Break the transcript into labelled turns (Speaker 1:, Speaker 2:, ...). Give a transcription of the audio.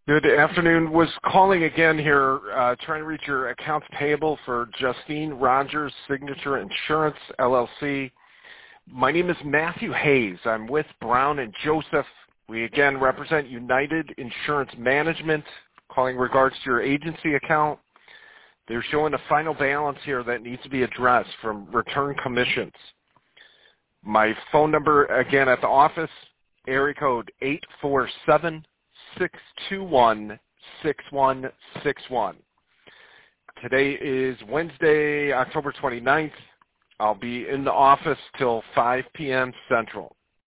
Speaker 1: Good afternoon. Was calling again here, trying to reach your accounts payable for Justine Rogers Signature Insurance, LLC. My name is Matthew Hayes. I'm with Brown and Joseph. We again represent United Insurance Management, calling in regards to your agency account. They're showing a final balance here that needs to be addressed from return commissions. My phone number, again, at the office, area code 847-621-6161. Today is Wednesday, October 29th. I'll be in the office till 5 p.m. Central.